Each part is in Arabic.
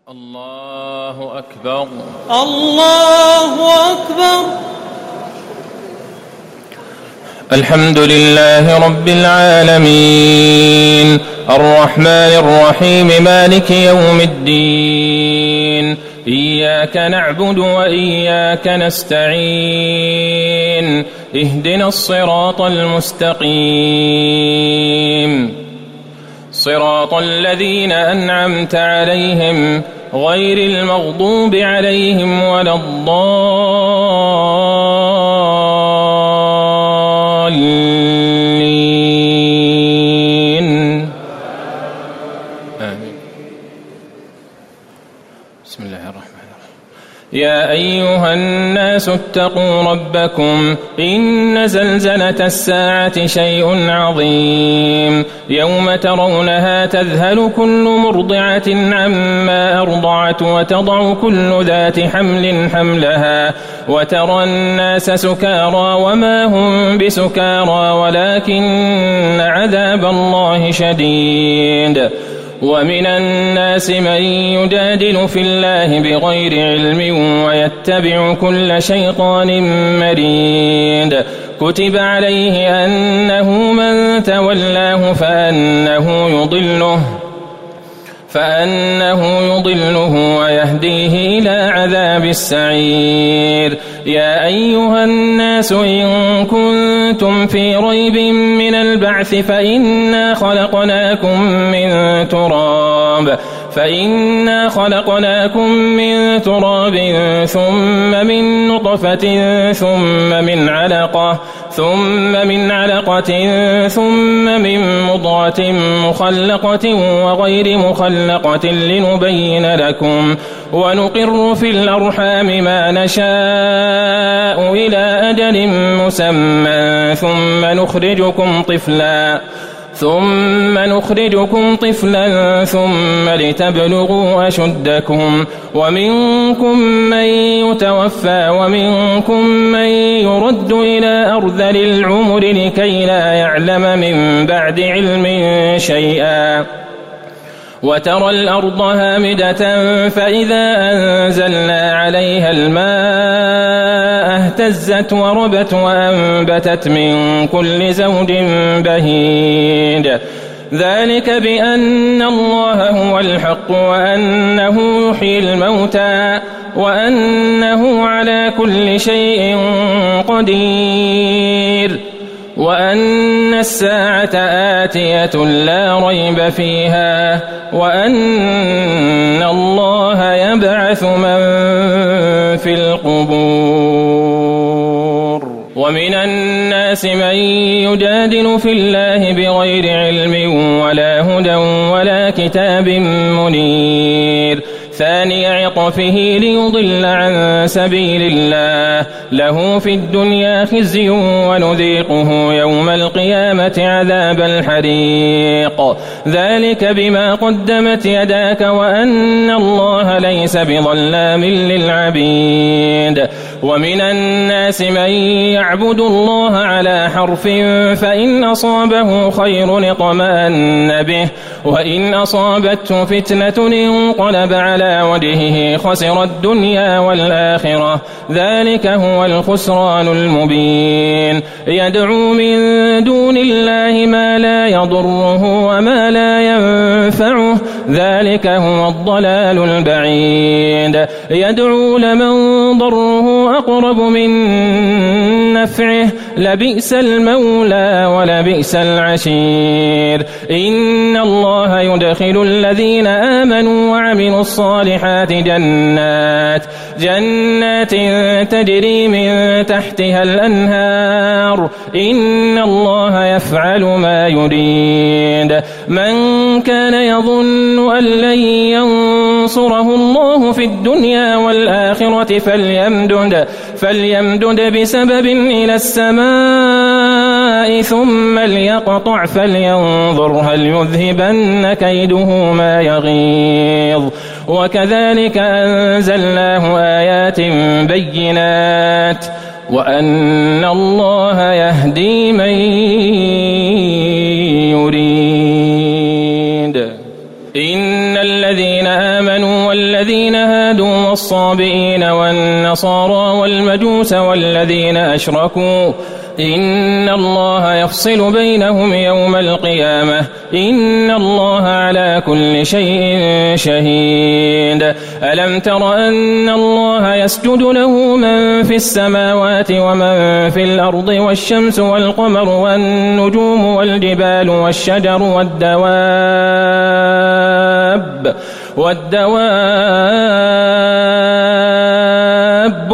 الله أكبر الله أكبر. الحمد لله رب العالمين الرحمن الرحيم مالك يوم الدين إياك نعبد وإياك نستعين اهدنا الصراط المستقيم صراط الذين أنعمت عليهم غير المغضوب عليهم ولا الضالين آمين. بسم الله الرحمن الرحيم. يا أيها الناس اتقوا ربكم إن زلزلة الساعة شيء عظيم يوم ترونها تذهل كل مرضعة عما أرضعت وتضع كل ذات حمل حملها وترى الناس سكارى وما هم بسكارى ولكن عذاب الله شديد. ومن الناس من يجادل في الله بغير علم ويتبع كل شيطان مريد كتب عليه أنه من تولاه فأنه يضله ويهديه إلى عذاب السعير. يا أيها الناس إن كنتم في ريب من البعث فإنا خلقناكم من تراب ثم من نطفة ثم من علقة ثم من مضغة مخلقة وغير مخلقة لنبين لكم ونقر في الأرحام ما نشاء إلى أجل مسمى ثم نخرجكم طفلا ثم لتبلغوا أشدكم ومنكم من يتوفى ومنكم من يرد إلى أرذل العمر لكي لا يعلم من بعد علم شيئا. وترى الأرض هامدة فإذا أنزلنا عليها الماء اهتزت وربت وأنبتت من كل زوج بهيج. ذلك بأن الله هو الحق وأنه يحيي الموتى وأنه على كل شيء قدير وأن الساعة آتية لا ريب فيها وأن الله يبعث من في القبور. ومن الناس من يجادل في الله بغير علم ولا هدى ولا كتاب منير ثاني عطفه ليضل عن سبيل الله له في الدنيا خزي ونذيقه يوم القيامة عذاب الحريق. ذلك بما قدمت يداك وأن الله ليس بظلام للعبيد. ومن الناس من يعبد الله على حرف فإن أصابه خير اطمأن به وإن أصابته فتنة انقلب على وجهه خسر الدنيا والآخرة ذلك هو الخسران المبين. يدعو من دون الله ما لا يضره وما لا ينفعه ذلك هو الضلال البعيد. يدعو لمن ضره أقرب من نفعه لبئس المولى ولبئس العشير. إن الله يدخل الذين آمنوا وعملوا الصالحات جنات تجري من تحتها الأنهار إن الله يفعل ما يريد. من كان يظن أن لن ينصره الله في الدنيا والآخرة فليمدد بسبب إلى السماء ثم ليقطع فلينظر هل يذهبن كيده ما يغيظ. وكذلك أنزلناه آيات بينات وأن الله يهدي من يريد. إن الذين آمنوا والذين هادوا والصابئين والنصارى والمجوس والذين أشركوا إن الله يفصل بينهم يوم القيامة إن الله على كل شيء شهيد ألم تر أن الله يسجد له من في السماوات ومن في الأرض والشمس والقمر والنجوم والجبال والشجر والدواب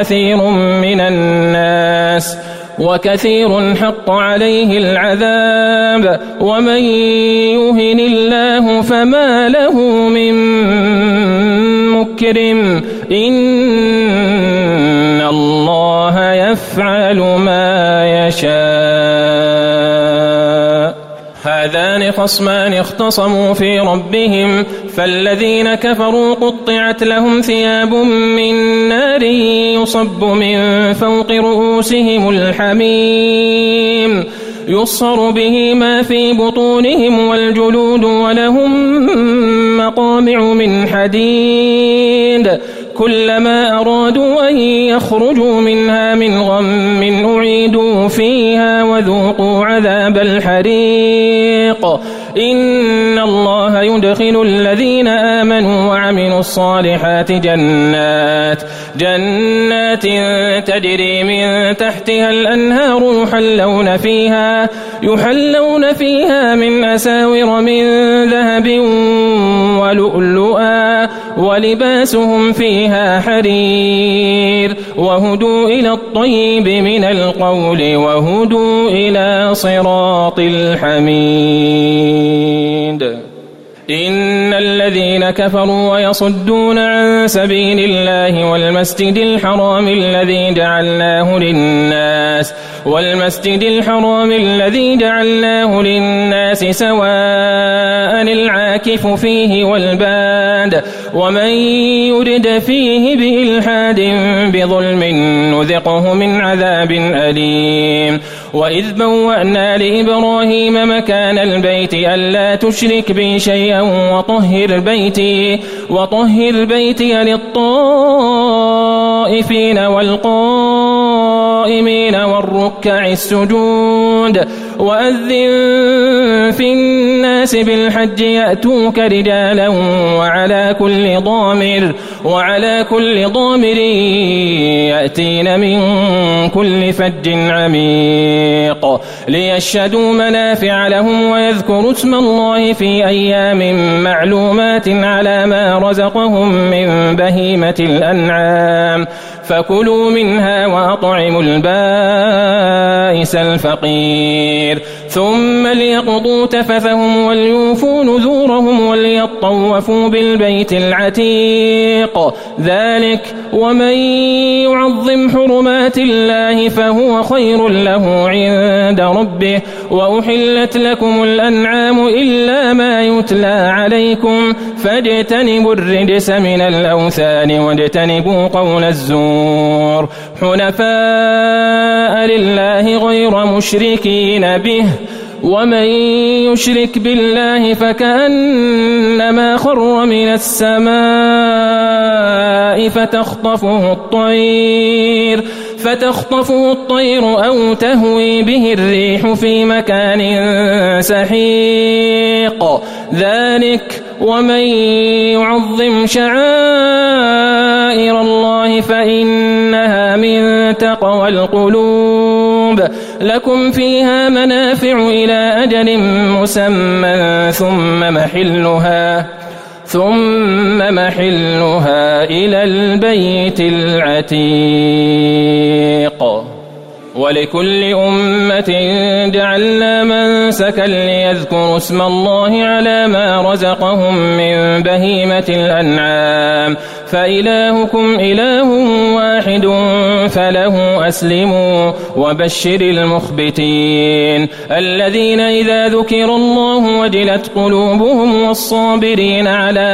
وكثير حق عليه العذاب ومن يهن الله فما له من مكرم إن الله يفعل ما يشاء هذان خصمان اختصموا في ربهم فالذين كفروا قطعت لهم ثياب من نار يصب من فوق رؤوسهم الحميم يصهر به ما في بطونهم والجلود ولهم مقامع من حديد كلما أرادوا أن يخرجوا منها من غم أعيدوا فيها وذوقوا عذاب الحريق إن الله يدخل الذين آمنوا وعملوا الصالحات جنات تجري من تحتها الأنهار يحلون فيها من أساور من ذهب ولؤلؤا ولباسهم فيها حرير وهدوا إلى الطيب من القول وهدوا إلى صراط الحميد إن الذين كفروا ويصدون عن سبيل الله والمسجد الحرام الذي جعلناه للناس سواء العاكف فيه والباد ومن يرد فيه بإلحاد بظلم نذقه من عذاب أليم وإذ بوأنا لإبراهيم مكان البيت ألا تشرك بي شيئا وطهر بيتي للطائفين والقائمين والركع السجود وأذن في الناس بالحج يأتوك رجالا وعلى كل ضامر يأتين من كل فج عميق ليشهدوا منافع لهم ويذكروا اسم الله في أيام معلومات على ما رزقهم من بهيمة الأنعام فكلوا منها وأطعموا البائس الفقير ثم ليقضوا تفثهم وليوفوا نذورهم وليطوفوا بالبيت العتيق ذلك ومن يعظم حرمات الله فهو خير له عند ربه وأحلت لكم الأنعام إلا ما يتلى عليكم فاجتنبوا الرجس من الأوثان واجتنبوا قول الزور حنفاء لله غير مشركين به ومن يشرك بالله فكأنما خر من السماء فتخطفه الطير أو تهوي به الريح في مكان سحيق ذلك ومن يعظم شعائر الله فإنها من تقوى القلوب لكم فيها منافع إلى أجل مسمى ثم محلها إلى البيت العتيق ولكل أمة جعلنا منسكا ليذكروا اسم الله على ما رزقهم من بهيمة الأنعام فإلهكم إله واحد فله أسلموا وبشر المخبتين الذين إذا ذكر الله وجلت قلوبهم والصابرين على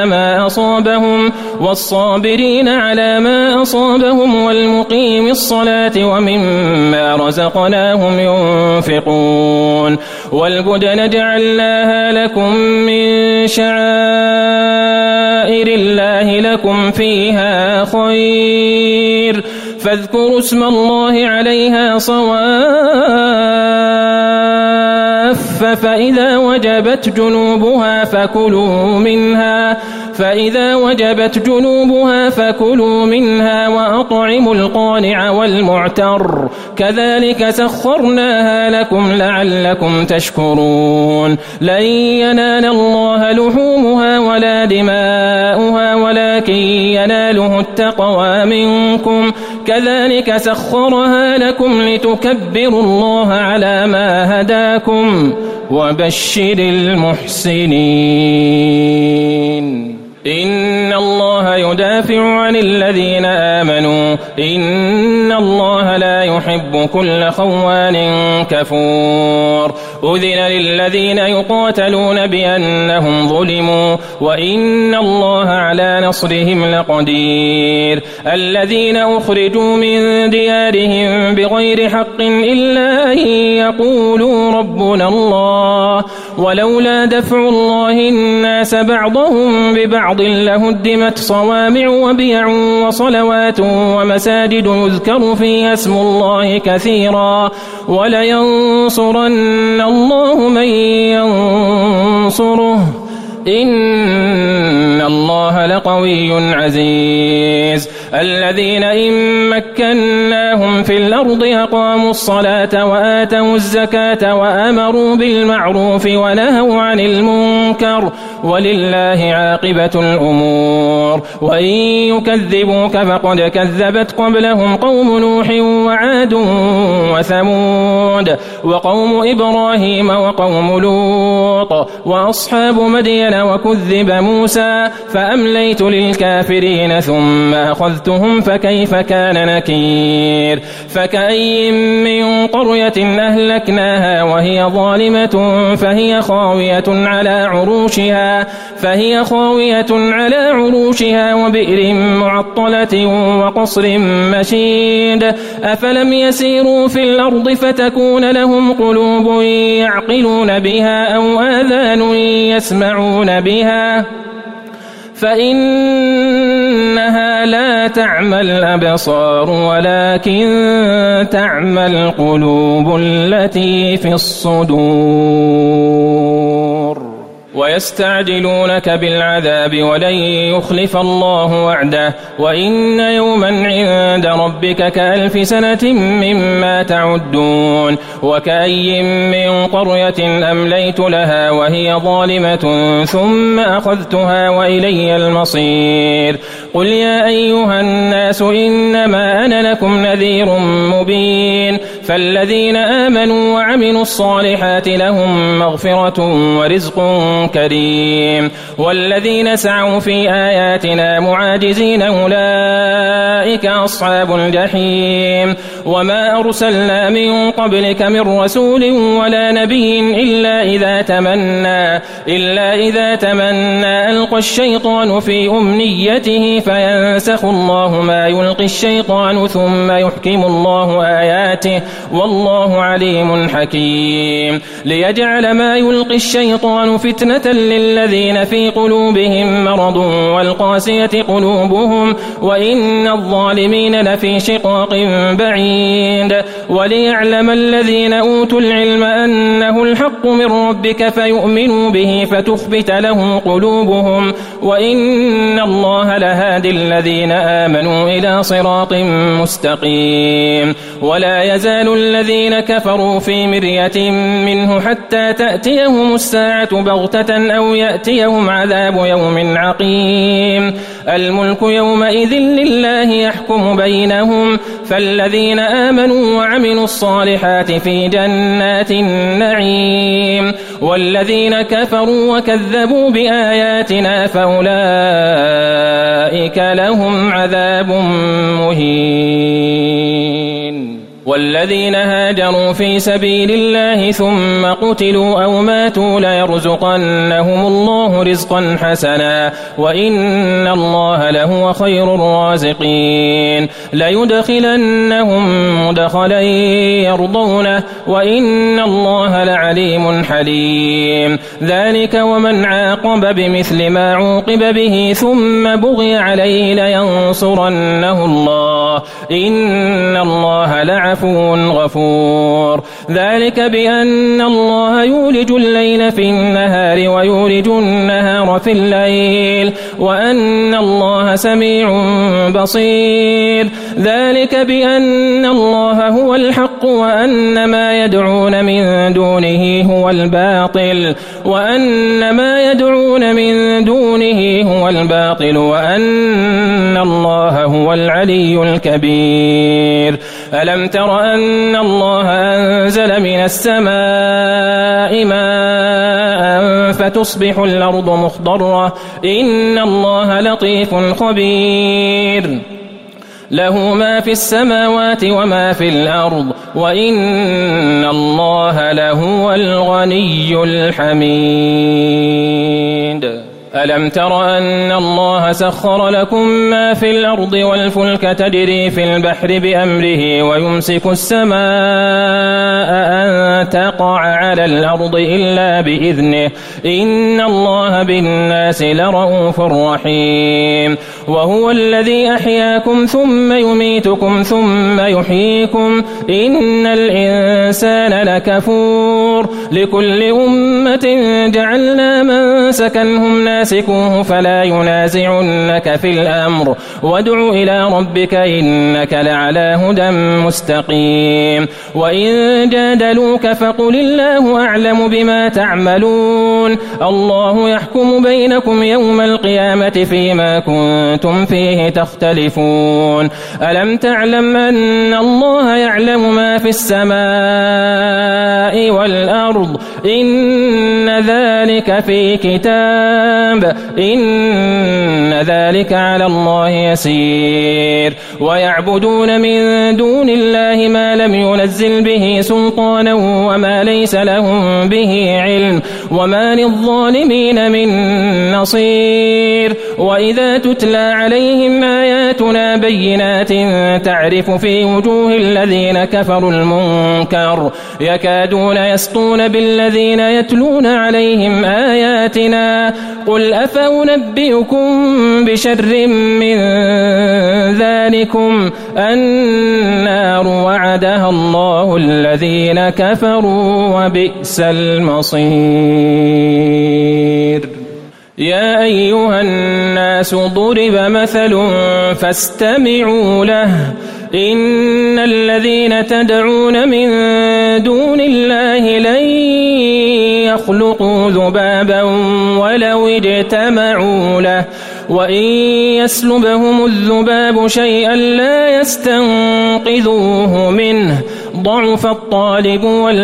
ما أصابهم والمقيم الصلاة ومما مما رزقناهم ينفقون والبدن جعلناها لكم من شعائر الله لكم فيها خير فاذكروا اسم الله عليها صواف فإذا وجبت جنوبها فكلوا منها وأطعموا القانع والمعتر كذلك سخرناها لكم لعلكم تشكرون لن ينال الله لحومها ولا دماؤها ولكن يناله التقوى منكم كذلك سخرها لكم لتكبروا الله على ما هداكم وبشر المحسنين إن الله يدافع عن الذين آمنوا إن الله لا يحب كل خوان كفور أذن للذين يقاتلون بأنهم ظلموا وإن الله على نصرهم لقدير الذين أخرجوا من ديارهم بغير حق إلا أن يقولوا ربنا الله ولولا دفع الله الناس بعضهم ببعض لهدمت صوامع وبيع وصلوات ومساجد يذكر فيها اسم الله كثيرا ولينصرن الله من ينصره إن الله لقوي عزيز الذين إن مكناهم في الأرض أقاموا الصلاة وآتوا الزكاة وأمروا بالمعروف ونهوا عن المنكر ولله عاقبة الأمور وإن يكذبوك فقد كذبت قبلهم قوم نوح وعاد وثمود وقوم إبراهيم وقوم لوط وأصحاب مدين وكذب موسى فأمليت للكافرين ثم أخذتهم فكيف كان نكير فكأي من قرية أهلكناها وهي ظالمة فهي خاوية على عروشها وبئر معطلة وقصر مشيد أفلم يسيروا في الأرض فتكون لهم قلوب يعقلون بها أو آذان يسمعون بها فإنها لا تعمى الأبصار ولكن تعمى القلوب التي في الصدور ويستعجلونك بالعذاب ولن يخلف الله وعده وإن يوما عند ربك كألف سنة مما تعدون وكأي من قرية أمليت لها وهي ظالمة ثم أخذتها وإلي المصير قل يا أيها الناس إنما أنا لكم نذير مبين فالذين آمنوا وعملوا الصالحات لهم مغفرة ورزق كريم والذين سعوا في آياتنا معاجزين أولئك أصحاب الجحيم وما أرسلنا من قبلك من رسول ولا نبي إلا إذا تمنى ألقى الشيطان في أمنيته فينسخ الله ما يلقي الشيطان ثم يحكم الله آياته والله عليم حكيم ليجعل ما يلقي الشيطان فتنة للذين في قلوبهم مرض والقاسية قلوبهم وإن الظالمين لفي شقاق بعيد وليعلم الذين أوتوا العلم أنه الحق من ربك فيؤمنوا به فتخبت له قلوبهم وإن الله لهادي الذين آمنوا إلى صراط مستقيم ولا يزال الذين كفروا في مرية منه حتى تأتيهم الساعة بغتة أو يأتيهم عذاب يوم عقيم الملك يومئذ لله يحكم بينهم فالذين آمنوا وعملوا الصالحات في جنات النعيم والذين كفروا وكذبوا بآياتنا فأولئك لهم عذاب مهين والذين هاجروا في سبيل الله ثم قتلوا أو ماتوا ليرزقنهم الله رزقا حسنا وإن الله لهو خير الرازقين ليدخلنهم مدخلا يرضونه وإن الله لعليم حليم ذلك ومن عاقب بمثل ما عوقب به ثم بغي عليه لينصرنه الله إن الله لعفو غفور ذلك بأن الله يولج الليل في النهار ويولج النهار في الليل وأن الله سميع بصير ذلك بأن الله هو الحق وأن ما يدعون من دونه هو الباطل وأن الله هو العلي الكبير ألم تر أن الله أنزل من السماء ماء فتصبح الأرض مخضرة إن الله لطيف خبير له ما في السماوات وما في الأرض وإن الله لهو الغني الحميد ألم تر أن الله سخر لكم ما في الأرض والفلك تجري في البحر بأمره ويمسك السماء أن تقع على الأرض إلا بإذنه إن الله بالناس لرؤوف رحيم وهو الذي أحياكم ثم يميتكم ثم يحييكم إن الإنسان لكفور لكل أمة جعلنا من سكنهم ناسكوه فلا ينازعنك في الأمر وادع إلى ربك إنك لعلى هدى مستقيم وإن جادلوك فقل الله أعلم بما تعملون الله يحكم بينكم يوم القيامة فيما كنتم فيه تختلفون ألم تعلم أن الله يعلم ما في السماء والأرض إن ذلك في كتاب إن ذلك على الله يسير ويعبدون من دون الله ما لم ينزل به سلطانا وما ليس لهم به علم وما للظالمين من نصير وإذا تتلى عليهم آياتنا بينات تعرف في وجوه الذين كفروا المنكر يكادون يسطون بالذين يتلون عليهم آياتنا قل أفأنبئكم بشر من ذلكم النار وعدها الله الذين كفروا وبئس المصير يا أيها الناس ضرب مثل فاستمعوا له إن الذين تدعون من دون الله لن يخلقوا ذبابا ولو اجتمعوا له وإن يسلبهم الذباب شيئا لا يستنقذوه منه ضعف الطالب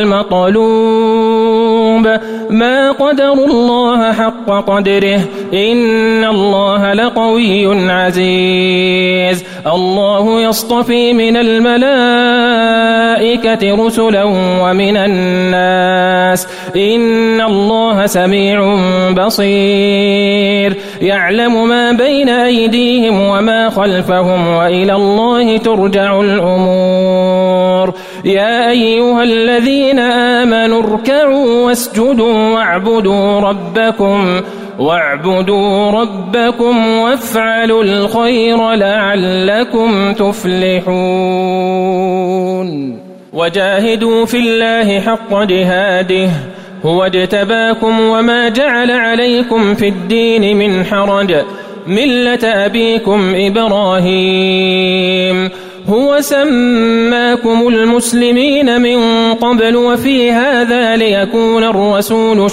والمطلوب ما قدروا الله حق قدره إن الله لقوي عزيز الله يصطفي من الملائكة رسلا ومن الناس إن الله سميع بصير يعلم ما بين أيديهم وما خلفهم وإلى الله ترجع الأمور يا أيها الذين آمنوا اركعوا واسجدوا واعبدوا ربكم وافعلوا الخير لعلكم تفلحون وجاهدوا في الله حق جهاده هو اجتباكم وما جعل عليكم في الدين من حرج ملة أبيكم إبراهيم هو سماكم المسلمين من قبل وفي هذا ليكون الرسول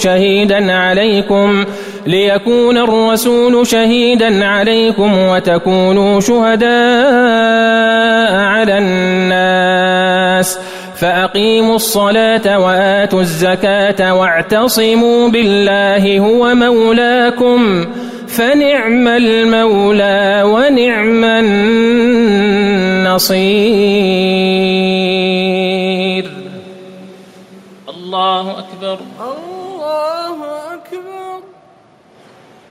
شهيدا عليكم وتكونوا شهداء على الناس فأقيموا الصلاة وآتوا الزكاة واعتصموا بالله هو مولاكم فنعم المولى ونعم النصير